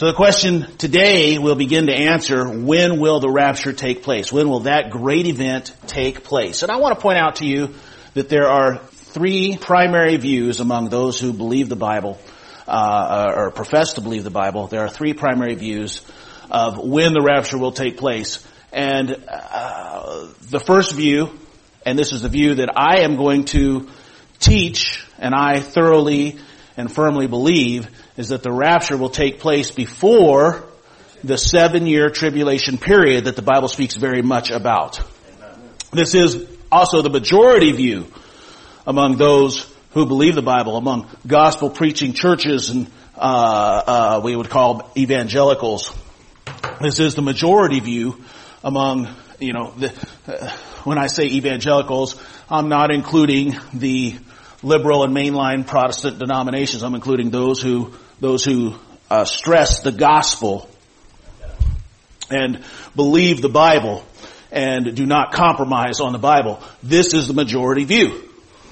So the question today we'll begin to answer, when will the rapture take place? When will that great event take place? And I want to point out to you that there are three primary views among those who believe the Bible, or profess to believe the Bible. There are three primary views of when the rapture will take place. And the first view, and this is the view that I am going to teach, and I thoroughly and firmly believe, is that the rapture will take place before the 7-year tribulation period that the Bible speaks very much about. This is also the majority view among those who believe the Bible, among gospel preaching churches and we would call evangelicals. This is the majority view among, when I say evangelicals, I'm not including the liberal and mainline Protestant denominations. I'm including those who stress the gospel and believe the Bible and do not compromise on the Bible. This is the majority view.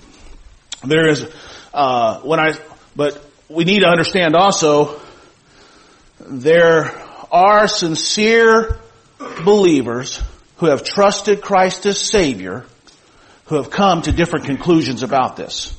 But we need to understand also, there are sincere believers who have trusted Christ as Savior, who have come to different conclusions about this.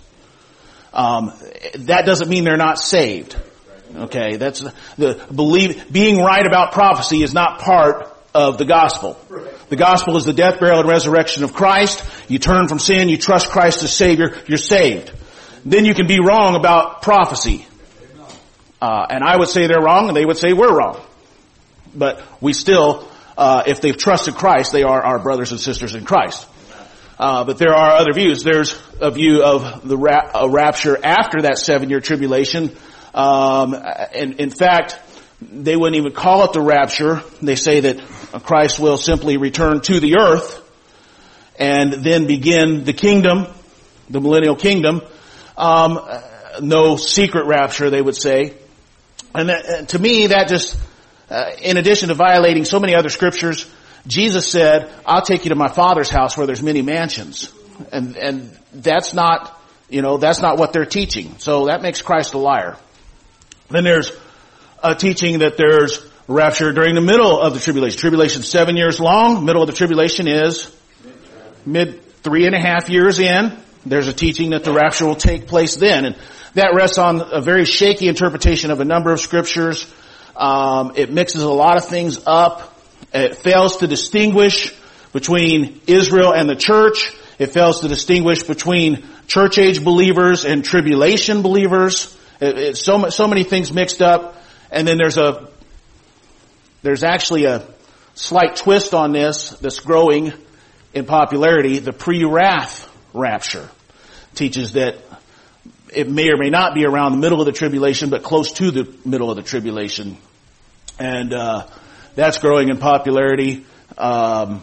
That doesn't mean they're not saved. Okay, that's being right about prophecy is not part of the gospel. The gospel is the death, burial, and resurrection of Christ. You turn from sin, you trust Christ as Savior, you're saved. Then you can be wrong about prophecy. And I would say they're wrong, and they would say we're wrong. But we still, if they've trusted Christ, they are our brothers and sisters in Christ. But there are other views. There's a view of the rapture after that 7-year tribulation. And in fact, they wouldn't even call it the rapture. They say that Christ will simply return to the earth and then begin the kingdom, the millennial kingdom. No secret rapture, they would say. And to me, that just, in addition to violating so many other scriptures, Jesus said, I'll take you to my Father's house where there's many mansions. And that's not, that's not what they're teaching. So that makes Christ a liar. Then there's a teaching that there's rapture during the middle of the tribulation. Tribulation 7 years long. Middle of the tribulation is mid 3.5 years in. There's a teaching that the rapture will take place then. And that rests on a very shaky interpretation of a number of scriptures. It mixes a lot of things up. It fails to distinguish between Israel and the church. It fails to distinguish between church age believers and tribulation believers. It's so many things mixed up. And then there's actually a slight twist on this that's growing in popularity. The pre-wrath rapture teaches that it may or may not be around the middle of the tribulation, but close to the middle of the tribulation. And that's growing in popularity. But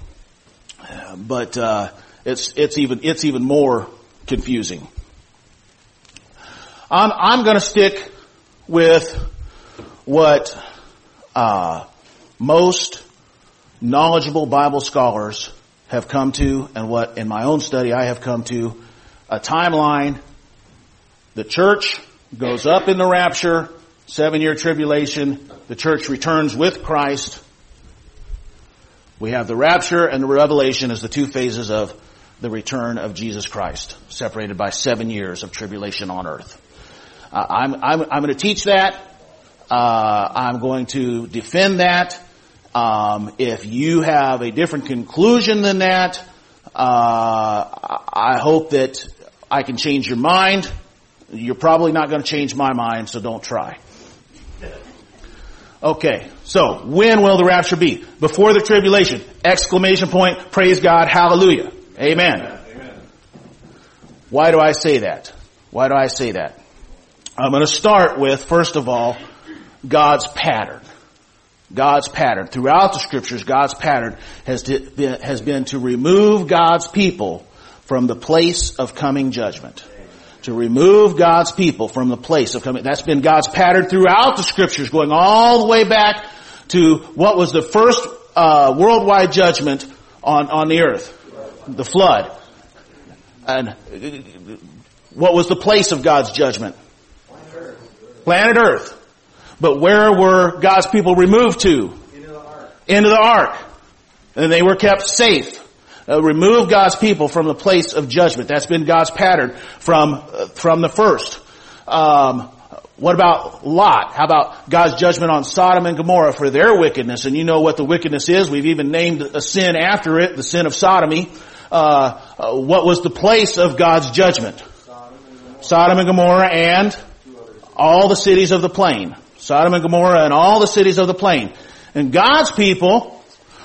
it's even more confusing. I'm going to stick with what most knowledgeable Bible scholars have come to, and what in my own study I have come to, a timeline. The church goes up in the rapture, 7-year tribulation. The church returns with Christ. We have the rapture and the revelation as the two phases of the return of Jesus Christ, separated by 7 years of tribulation on earth. I'm going to teach that. I'm going to defend that. If you have a different conclusion than that, I hope that I can change your mind. You're probably not going to change my mind, so don't try. Okay, so when will the rapture be? Before the tribulation. Exclamation point, praise God, hallelujah. Amen. Amen. Why do I say that? Why do I say that? I'm going to start with, first of all, God's pattern. God's pattern. Throughout the scriptures, God's pattern has been to remove God's people from the place of coming judgment. To remove God's people from the place of coming. That's been God's pattern throughout the scriptures, going all the way back to what was the first worldwide judgment on the earth. The flood. And what was the place of God's judgment? Planet Earth. But where were God's people removed to? Into the ark. And they were kept safe. Remove God's people from the place of judgment. That's been God's pattern from the first. What about Lot? How about God's judgment on Sodom and Gomorrah for their wickedness? And you know what the wickedness is. We've even named a sin after it, the sin of sodomy. What was the place of God's judgment? Sodom and Gomorrah and all the cities of the plain. Sodom and Gomorrah and all the cities of the plain. And God's people,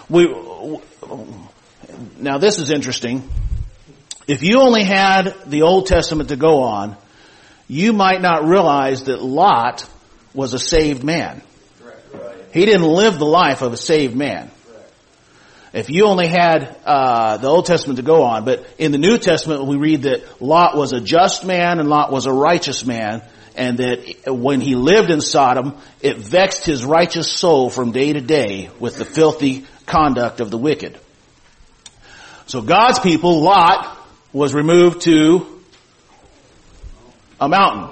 now this is interesting. If you only had the Old Testament to go on, you might not realize that Lot was a saved man. He didn't live the life of a saved man. If you only had the Old Testament to go on, but in the New Testament we read that Lot was a just man and Lot was a righteous man, and that when he lived in Sodom, it vexed his righteous soul from day to day with the filthy conduct of the wicked. So God's people, Lot, was removed to a mountain.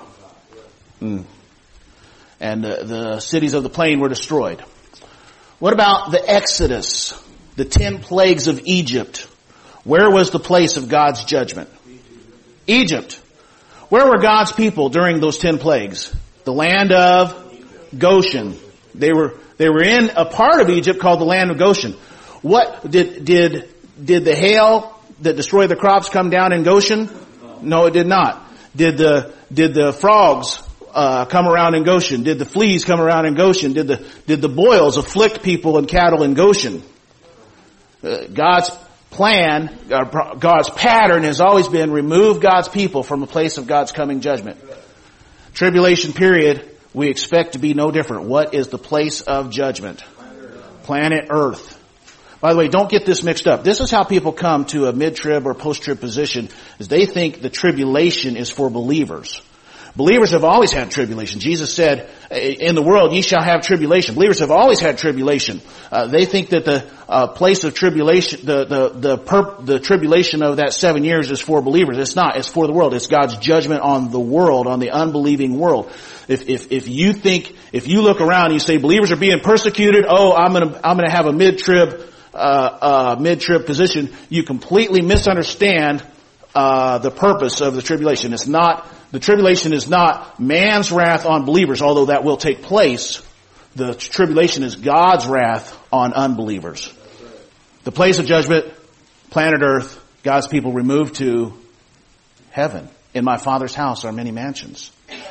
And the cities of the plain were destroyed. What about the Exodus? The 10 plagues of Egypt. Where was the place of God's judgment? Egypt. Where were God's people during those 10 plagues? The land of Goshen. They were in a part of Egypt called the land of Goshen. What did the hail that destroyed the crops come down in Goshen? No, it did not. Did the frogs come around in Goshen? Did the fleas come around in Goshen? Did the boils afflict people and cattle in Goshen? God's plan, God's pattern has always been remove God's people from the place of God's coming judgment. Tribulation period, we expect to be no different. What is the place of judgment? Planet Earth. By the way, don't get this mixed up. This is how people come to a mid-trib or post-trib position, is they think the tribulation is for believers. Believers have always had tribulation. Jesus said, in the world ye shall have tribulation. Believers have always had tribulation. They think that the place of tribulation, the tribulation of that 7 years is for believers. It's not. It's for the world. It's God's judgment on the world, on the unbelieving world. If you look around and you say believers are being persecuted, I'm gonna have a mid-trib position, you completely misunderstand the purpose of the tribulation. The tribulation is not man's wrath on believers, although that will take place. The tribulation is God's wrath on unbelievers. The place of judgment, planet Earth, God's people removed to heaven. In my Father's house are many mansions.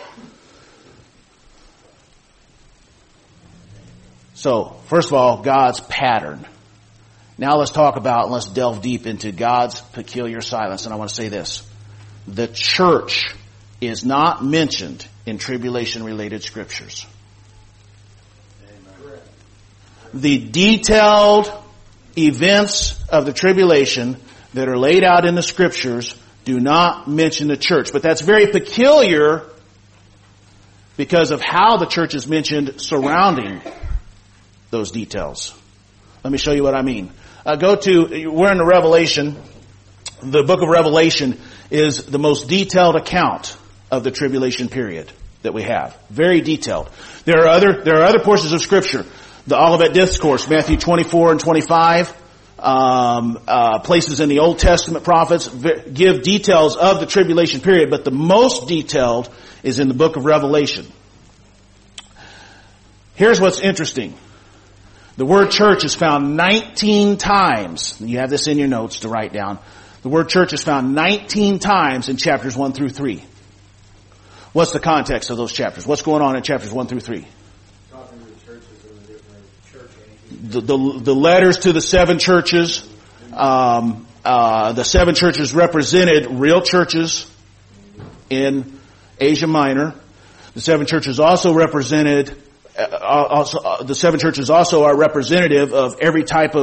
So, first of all, God's pattern. Now let's delve deep into God's peculiar silence. And I want to say this. The church is not mentioned in tribulation-related scriptures. Amen. The detailed events of the tribulation that are laid out in the scriptures do not mention the church. But that's very peculiar because of how the church is mentioned surrounding those details. Let me show you what I mean. We're in the Revelation. The book of Revelation is the most detailed account of the tribulation period that we have. Very detailed. There are other portions of scripture. The Olivet Discourse, Matthew 24 and 25, places in the Old Testament prophets give details of the tribulation period, but the most detailed is in the book of Revelation. Here's what's interesting. The word church is found 19 times. You have this in your notes to write down. The word church is found 19 times in chapters 1 through 3. What's the context of those chapters? What's going on in chapters 1 through 3? Talking to the churches in the different church ages. The letters to the 7 churches. The 7 churches represented real churches in Asia Minor. The 7 churches also represented the 7 churches also are representative of every type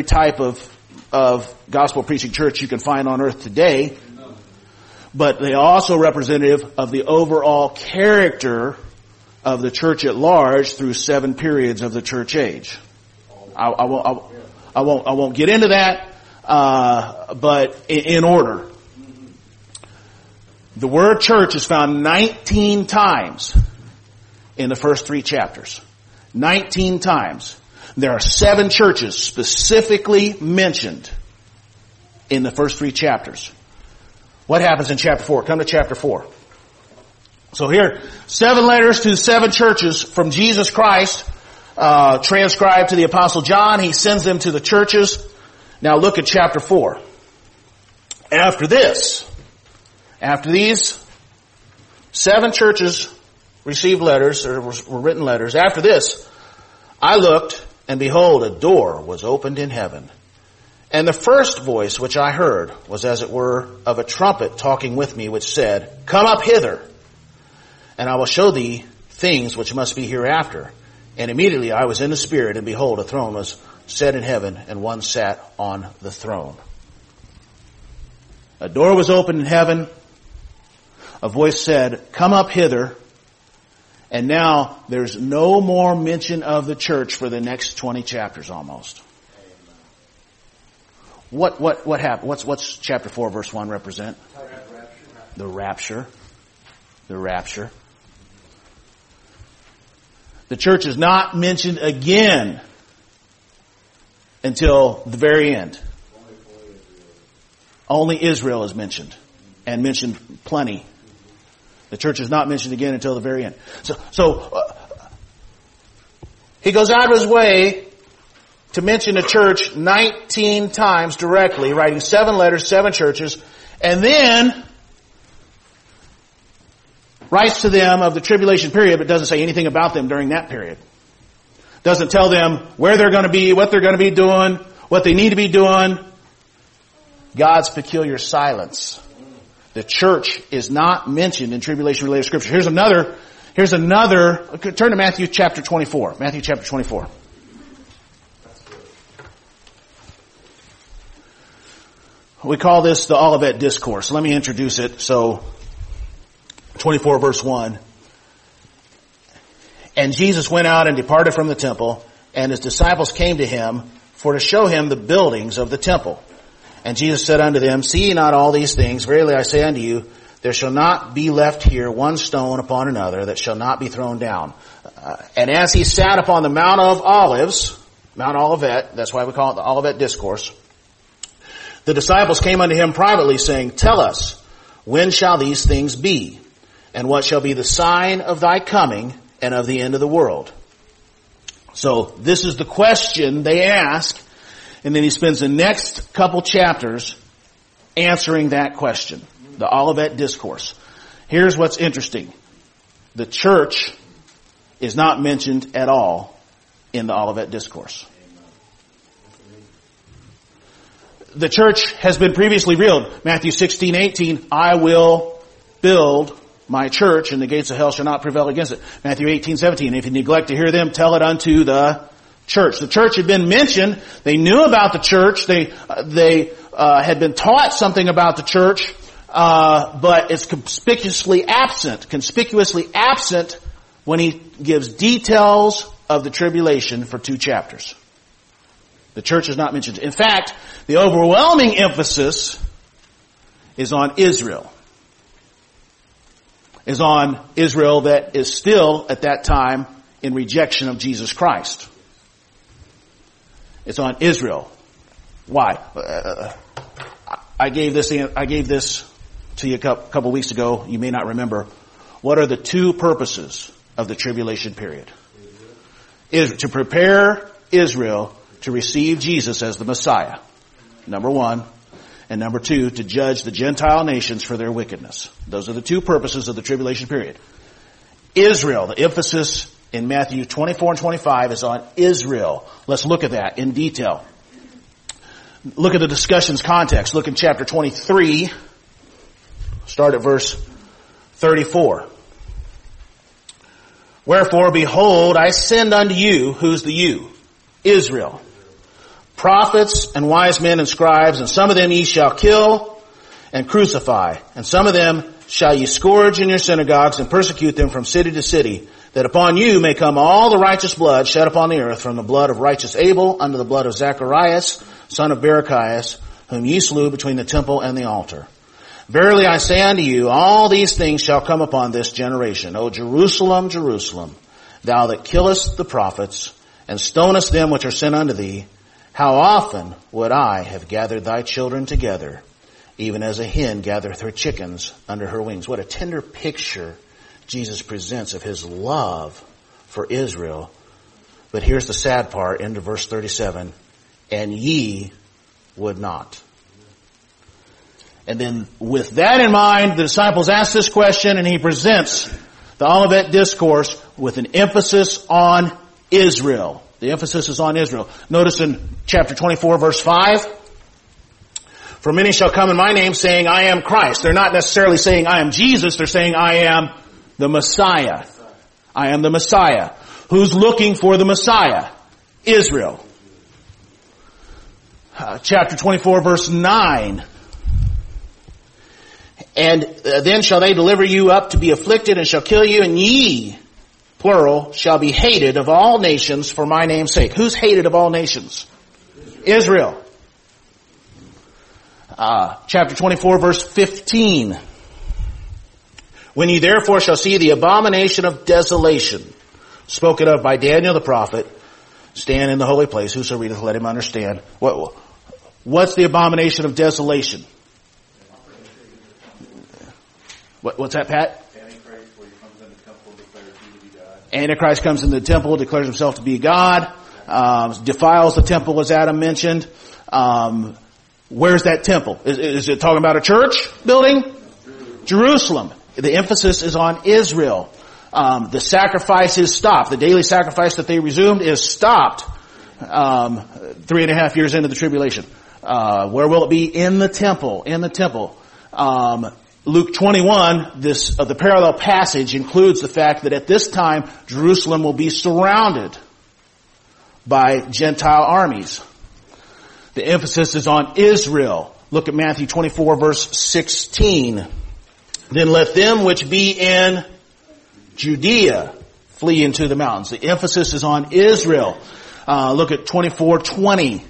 of gospel preaching church you can find on earth today. But they are also representative of the overall character of the church at large through 7 periods of the church age. I won't get into that, but in order. The word church is found 19 times in the first 3 chapters. 19 times. There are 7 churches specifically mentioned in the first 3 chapters. What happens in chapter 4? Come to chapter 4. So here, 7 letters to 7 churches from Jesus Christ, transcribed to the Apostle John. He sends them to the churches. Now look at chapter 4. After these 7 churches received letters, or were written letters. After this, I looked, and behold, a door was opened in heaven. And the first voice which I heard was as it were of a trumpet talking with me, which said, Come up hither, and I will show thee things which must be hereafter. And immediately I was in the Spirit, and behold, a throne was set in heaven, and one sat on the throne. A door was opened in heaven. A voice said, Come up hither. And now there's no more mention of the church for the next 20 chapters almost. What happened? What's chapter 4 verse 1 represent? The rapture. The rapture. The church is not mentioned again until the very end. Only Israel is mentioned, and mentioned plenty. The church is not mentioned again until the very end. So he goes out of his way to mention the church 19 times directly, writing 7 letters, 7 churches, and then writes to them of the tribulation period, but doesn't say anything about them during that period. Doesn't tell them where they're going to be, what they're going to be doing, what they need to be doing. God's peculiar silence. The church is not mentioned in tribulation-related scripture. Here's another, turn to Matthew chapter 24. Matthew chapter 24. We call this the Olivet Discourse. Let me introduce it. So, 24 verse 1. And Jesus went out and departed from the temple, and his disciples came to him for to show him the buildings of the temple. And Jesus said unto them, See ye not all these things? Verily I say unto you, there shall not be left here one stone upon another that shall not be thrown down. And as he sat upon the Mount of Olives, Mount Olivet, that's why we call it the Olivet Discourse, the disciples came unto him privately, saying, Tell us, when shall these things be? And what shall be the sign of thy coming and of the end of the world? So this is the question they ask. And then he spends the next couple chapters answering that question. The Olivet Discourse. Here's what's interesting. The church is not mentioned at all in the Olivet Discourse. The church has been previously revealed. Matthew 16:18, I will build my church, and the gates of hell shall not prevail against it. Matthew 18:17, if you neglect to hear them, tell it unto the church. The church had been mentioned. They knew about the church. They had been taught something about the church, but it's conspicuously absent when he gives details of the tribulation for 2 chapters. The church is not mentioned. In fact, the overwhelming emphasis is on Israel. Is on Israel that is still at that time in rejection of Jesus Christ. It's on Israel. Why? I gave this to you a couple weeks ago. You may not remember. What are the 2 purposes of the tribulation period? To prepare Israel to receive Jesus as the Messiah. Number 1. And number 2, to judge the Gentile nations for their wickedness. Those are the 2 purposes of the tribulation period. Israel, the emphasis in Matthew 24 and 25 is on Israel. Let's look at that in detail. Look at the discussion's context. Look in chapter 23. Start at verse 34. Wherefore, behold, I send unto you, who's the you? Israel. Prophets and wise men and scribes, and some of them ye shall kill and crucify, and some of them shall ye scourge in your synagogues and persecute them from city to city, that upon you may come all the righteous blood shed upon the earth, from the blood of righteous Abel unto the blood of Zacharias, son of Barachias, whom ye slew between the temple and the altar. Verily I say unto you, all these things shall come upon this generation. O Jerusalem, Jerusalem, Thou that killest the prophets, and stonest them which are sent unto thee, how often would I have gathered thy children together, even as a hen gathereth her chickens under her wings. What a tender picture Jesus presents of his love for Israel. But here's the sad part, into verse 37, and ye would not. And then with that in mind, the disciples ask this question, and he presents the Olivet Discourse with an emphasis on Israel. The emphasis is on Israel. Notice in chapter 24, verse 5, for many shall come in my name saying, I am Christ. They're not necessarily saying, I am Jesus. They're saying, I am the Messiah. I am the Messiah. Who's looking for the Messiah? Israel. Chapter 24, verse 9. And then shall they deliver you up to be afflicted, and shall kill you, and ye, plural, shall be hated of all nations for my name's sake. Who's hated of all nations? Israel. Chapter 24, verse 15. When ye therefore shall see the abomination of desolation, spoken of by Daniel the prophet, stand in the holy place. Whoso readeth, let him understand. What's the abomination of desolation? What's that, Pat? Antichrist, where he comes in the temple, declares him to be God. Antichrist comes into the temple, declares himself to be God, defiles the temple, as Adam mentioned. Where's that temple? Is it talking about a church building? Jerusalem. The emphasis is on Israel. The sacrifice is stopped. The daily sacrifice that they resumed is stopped 3.5 years into the tribulation. Where will it be? In the temple. In the temple. Luke 21, the parallel passage includes the fact that at this time, Jerusalem will be surrounded by Gentile armies. The emphasis is on Israel. Look at Matthew 24, verse 16. Then let them which be in Judea flee into the mountains. The emphasis is on Israel. Look at 24:20.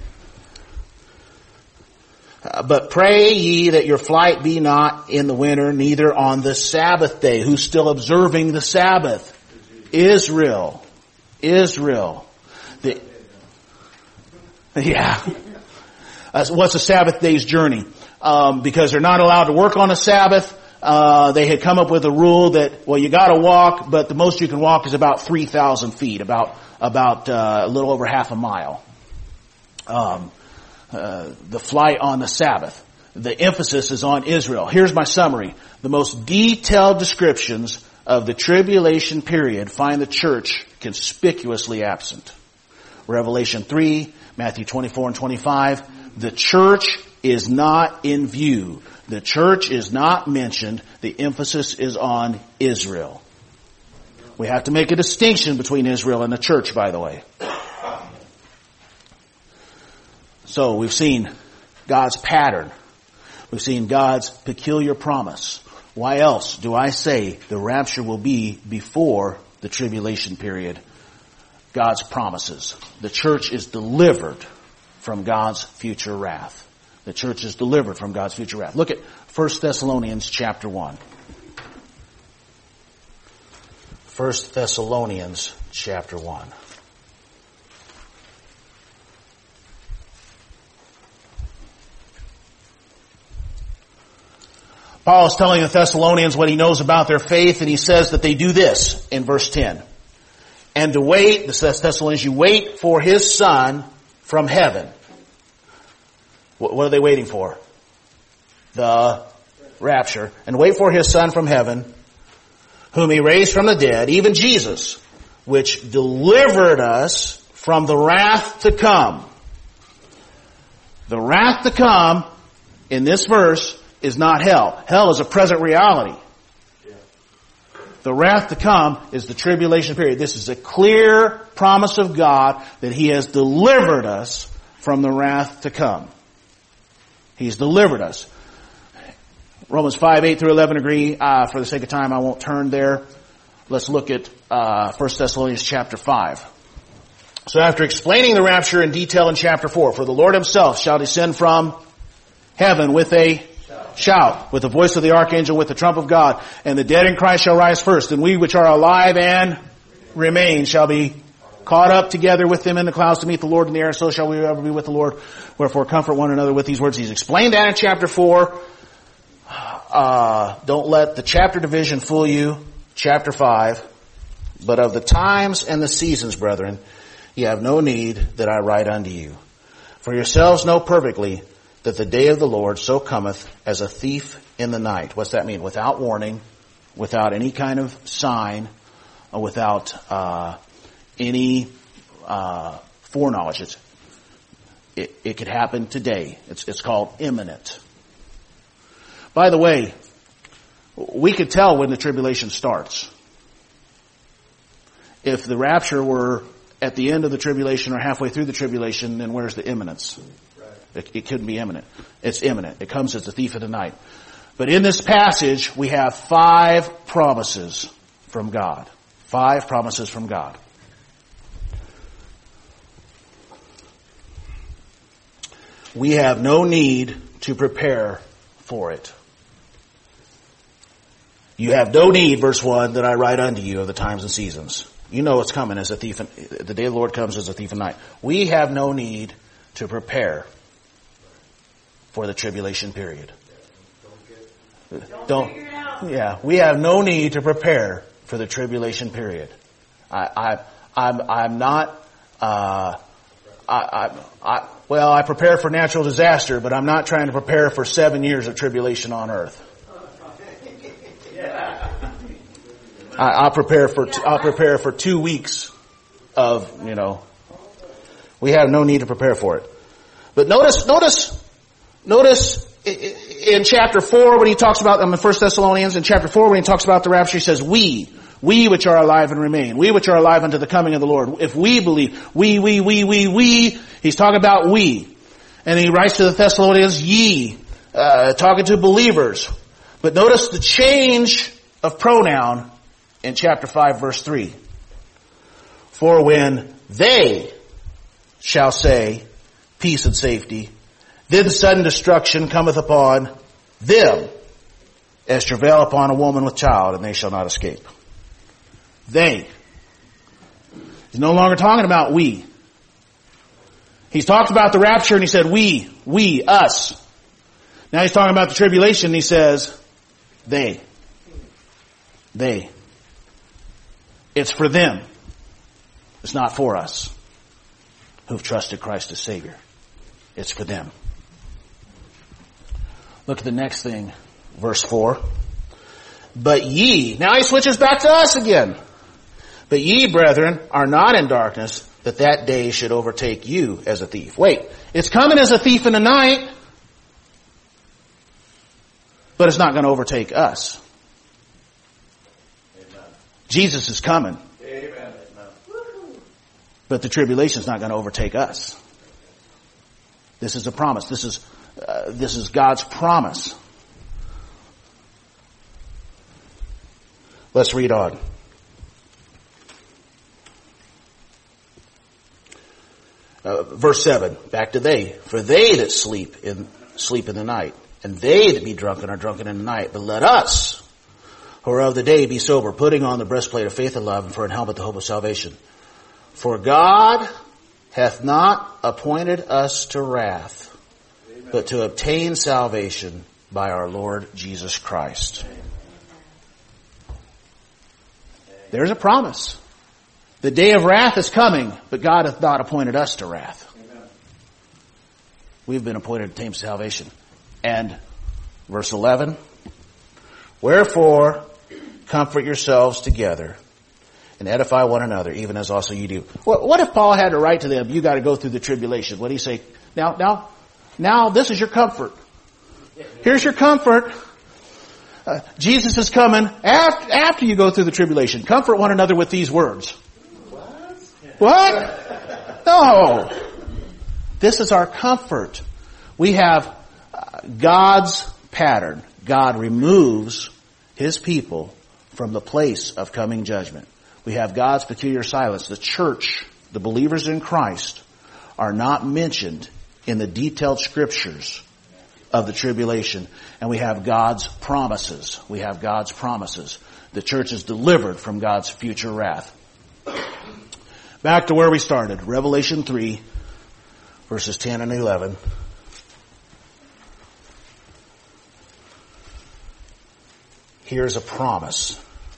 But pray ye that your flight be not in the winter, neither on the Sabbath day. Who's still observing the Sabbath? Israel. Israel. What's a Sabbath day's journey? Because they're not allowed to work on a Sabbath, they had come up with a rule that, well, you gotta walk, but the most you can walk is about 3,000 feet, about a little over half a mile. The flight on the Sabbath. The emphasis is on Israel. Here's my summary. The most detailed descriptions of the tribulation period find the church conspicuously absent. Revelation 3, Matthew 24 and 25. The church is not in view. The church is not mentioned. The emphasis is on Israel. We have to make a distinction between Israel and the church, by the way. So we've seen God's pattern. We've seen God's peculiar promise. Why else do I say the rapture will be before the tribulation period? God's promises. The church is delivered from God's future wrath. The church is delivered from God's future wrath. Look at 1 Thessalonians chapter 1. 1 Thessalonians chapter 1. Paul is telling the Thessalonians what he knows about their faith, and he says that they do this in verse 10. And to wait, the Thessalonians, you wait for his Son from heaven. What are they waiting for? The rapture. And wait for his Son from heaven, whom he raised from the dead, even Jesus, which delivered us from the wrath to come. The wrath to come in this verse is not hell. Hell is a present reality. The wrath to come is the tribulation period. This is a clear promise of God that he has delivered us from the wrath to come. He's delivered us. Romans 5, 8 through 11 agree. For the sake of time, I won't turn there. Let's look at 1 Thessalonians chapter 5. So after explaining the rapture in detail in chapter 4, for the Lord himself shall descend from heaven with a shout, with the voice of the archangel, with the trump of God, and the dead in Christ shall rise first, and we which are alive and remain shall be caught up together with them in the clouds to meet the Lord in the air. So shall we ever be with the Lord. Wherefore comfort one another with these words. He's explained that in chapter 4. Don't let the chapter division fool you. Chapter 5. But of the times and the seasons, brethren, ye have no need that I write unto you. For yourselves know perfectly that the day of the Lord so cometh as a thief in the night. What's that mean? Without warning, without any kind of sign, without any foreknowledge. It could happen today. It's called imminent. By the way, we could tell when the tribulation starts. If the rapture were at the end of the tribulation or halfway through the tribulation, then where's the imminence? Right. It couldn't be imminent. It's imminent. It comes as a thief in the night. But in this passage, we have 5 promises from God. 5 promises from God. We have no need to prepare for it. You have no need, verse 1, that I write unto you of the times and seasons. You know it's coming as a thief. The day of the Lord comes as a thief in the night. We have no need to prepare for the tribulation period. We have no need to prepare for the tribulation period. I'm not. I prepare for natural disaster, but I'm not trying to prepare for 7 years of tribulation on earth. I'll prepare for 2 weeks of, we have no need to prepare for it. But notice in chapter 4 when he talks about, in 1 Thessalonians, in chapter 4 when he talks about the rapture, he says, we which are alive and remain, we which are alive unto the coming of the Lord. If we believe, we, he's talking about we. And he writes to the Thessalonians, ye, talking to believers. But notice the change of pronoun in chapter 5 verse 3. For when they shall say peace and safety, then sudden destruction cometh upon them as travail upon a woman with child, and they shall not escape. They. He's no longer talking about we. He's talked about the rapture and he said we, us. Now he's talking about the tribulation and he says they. It's for them. It's not for us who've trusted Christ as Savior. It's for them. Look at the next thing. Verse 4. But ye, now he switches back to us again. But ye, brethren, are not in darkness, that that day should overtake you as a thief. Wait, it's coming as a thief in the night, but it's not going to overtake us. Amen. Jesus is coming. Amen. But the tribulation is not going to overtake us. This is a promise. This is God's promise. Let's read on. Verse 7, back to they. For they that sleep in the night, and they that be drunken are drunken in the night. But let us, who are of the day, be sober, putting on the breastplate of faith and love, and for an helmet the hope of salvation. For God hath not appointed us to wrath, Amen, but to obtain salvation by our Lord Jesus Christ. Amen. There's a promise. The day of wrath is coming, but God hath not appointed us to wrath. Amen. We've been appointed to obtain salvation. And verse 11, wherefore comfort yourselves together and edify one another, even as also you do. What if Paul had to write to them, you got to go through the tribulation? What did he say? Now this is your comfort. Here's your comfort. Jesus is coming after you go through the tribulation. Comfort one another with these words. What? No. This is our comfort. We have God's pattern. God removes His people from the place of coming judgment. We have God's peculiar silence. The church, the believers in Christ, are not mentioned in the detailed scriptures of the tribulation. And we have God's promises. We have God's promises. The church is delivered from God's future wrath. Back to where we started. Revelation 3, verses 10 and 11. Here's a promise.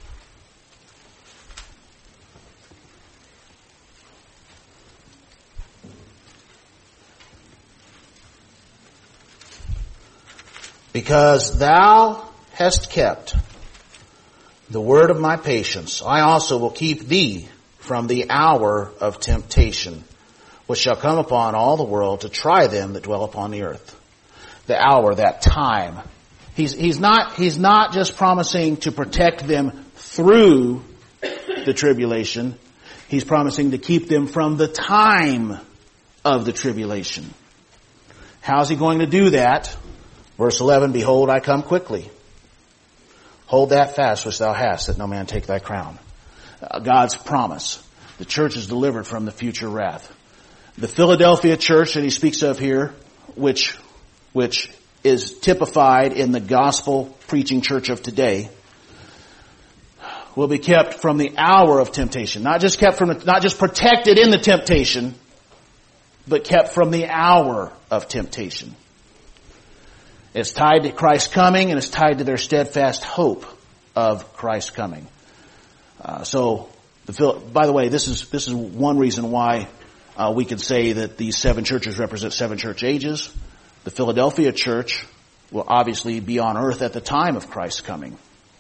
Because thou hast kept the word of my patience, I also will keep thee from the hour of temptation, which shall come upon all the world to try them that dwell upon the earth. The hour, that time. He's not just promising to protect them through the tribulation. He's promising to keep them from the time of the tribulation. How's he going to do that? Verse 11, behold, I come quickly. Hold that fast which thou hast, that no man take thy crown. God's promise. The church is delivered from the future wrath. The Philadelphia church that he speaks of here, which is typified in the gospel preaching church of today, will be kept from the hour of temptation. Not just protected in the temptation, but kept from the hour of temptation. It's tied to Christ's coming, and it's tied to their steadfast hope of Christ's coming. By the way, this is one reason why we can say that these 7 churches represent 7 church ages. The Philadelphia church will obviously be on earth at the time of Christ's coming.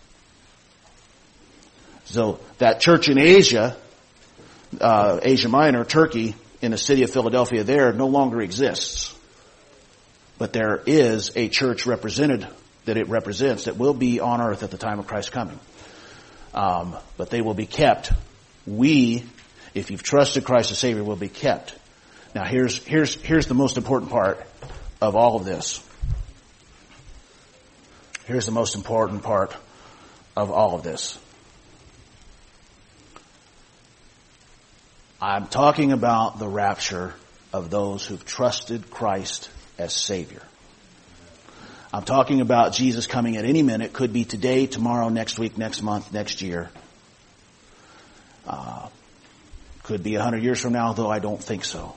So that church in Asia, Asia Minor, Turkey, in the city of Philadelphia there, no longer exists. But there is a church represented that it represents that will be on earth at the time of Christ's coming. But they will be kept. We, if you've trusted Christ as Savior, will be kept. Now here's the most important part of all of this. Here's the most important part of all of this. I'm talking about the rapture of those who've trusted Christ as Savior. I'm talking about Jesus coming at any minute. Could be today, tomorrow, next week, next month, next year. Could be 100 years from now, though I don't think so.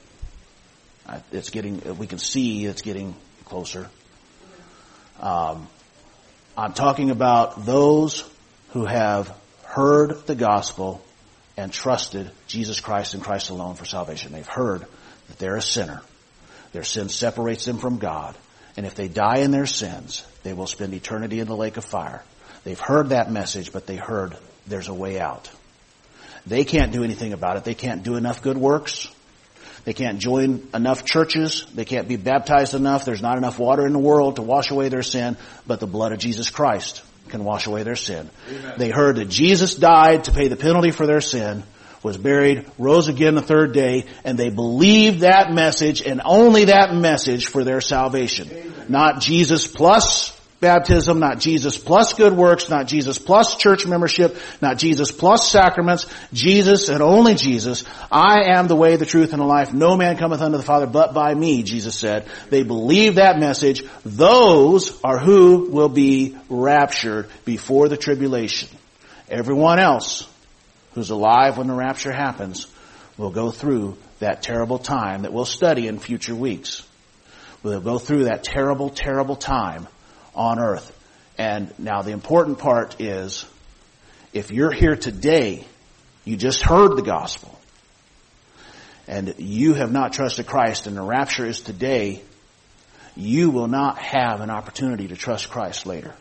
We can see it's getting closer. I'm talking about those who have heard the gospel and trusted Jesus Christ and Christ alone for salvation. They've heard that they're a sinner. Their sin separates them from God. And if they die in their sins, they will spend eternity in the lake of fire. They've heard that message, but they heard there's a way out. They can't do anything about it. They can't do enough good works. They can't join enough churches. They can't be baptized enough. There's not enough water in the world to wash away their sin, but the blood of Jesus Christ can wash away their sin. Amen. They heard that Jesus died to pay the penalty for their sin, was buried, rose again the third day, and they believed that message and only that message for their salvation. Amen. Not Jesus plus baptism, not Jesus plus good works, not Jesus plus church membership, not Jesus plus sacraments. Jesus and only Jesus. I am the way, the truth, and the life. No man cometh unto the Father but by me, Jesus said. They believe that message. Those are who will be raptured before the tribulation. Everyone else who's alive when the rapture happens will go through that terrible time that we'll study in future weeks. We'll go through that terrible, terrible time on earth. And now the important part is, if you're here today, you just heard the gospel, and you have not trusted Christ, and the rapture is today, you will not have an opportunity to trust Christ later.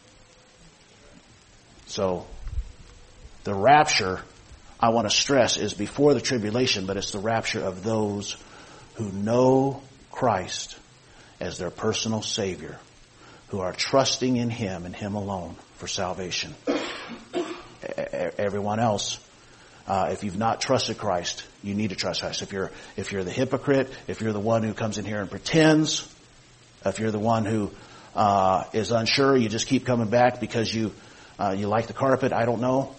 So, the rapture, I want to stress, is before the tribulation, but it's the rapture of those who know Christ as their personal Savior, who are trusting in Him and Him alone for salvation. Everyone else, if you've not trusted Christ, you need to trust Christ. If you're the hypocrite, if you're the one who comes in here and pretends, if you're the one who is unsure, you just keep coming back because you like the carpet, I don't know.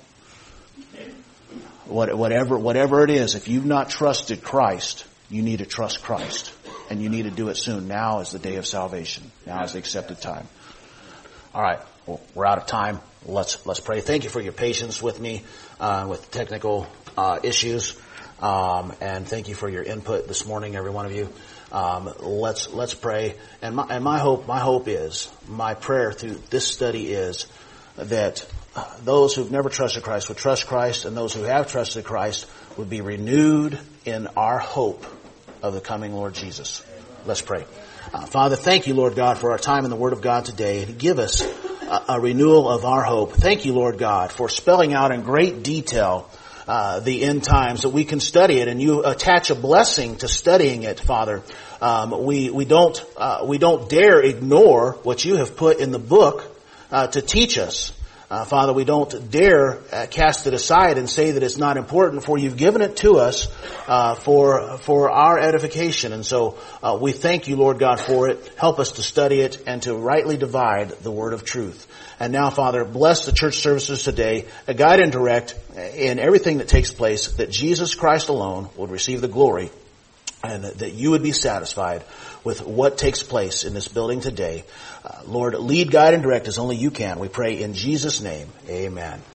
Whatever it is, if you've not trusted Christ, you need to trust Christ. And you need to do it soon. Now is the day of salvation. Now is the accepted time. All right. Well, we're out of time. Let's pray. Thank you for your patience with me with technical issues, and thank you for your input this morning, every one of you. Let's pray. And my hope is, my prayer through this study is that those who've never trusted Christ would trust Christ, and those who have trusted Christ would be renewed in our hope of the coming Lord Jesus. Let's pray. Father, thank you, Lord God, for our time in the Word of God today, and give us a renewal of our hope. Thank you, Lord God, for spelling out in great detail the end times, that we can study it, and you attach a blessing to studying it, Father. We don't dare ignore what you have put in the book to teach us. Father, we don't dare cast it aside and say that it's not important, for you've given it to us for our edification. And so we thank you, Lord God, for it. Help us to study it and to rightly divide the word of truth. And now, Father, bless the church services today, guide and direct in everything that takes place, that Jesus Christ alone would receive the glory, and that you would be satisfied with what takes place in this building today. Lord, lead, guide, and direct as only you can. We pray in Jesus' name. Amen.